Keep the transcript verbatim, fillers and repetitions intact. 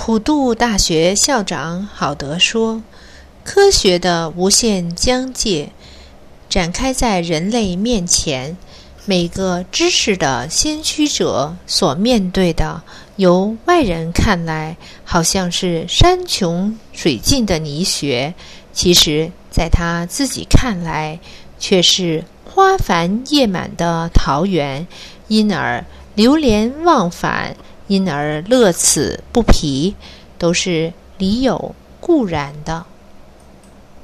普渡大学校长郝德说，科学的无限疆界展开在人类面前，每个知识的先驱者所面对的，由外人看来好像是山穷水尽的泥穴，其实在他自己看来却是花繁叶满的桃源，因而流连忘返，因而乐此不疲，都是理有固然的。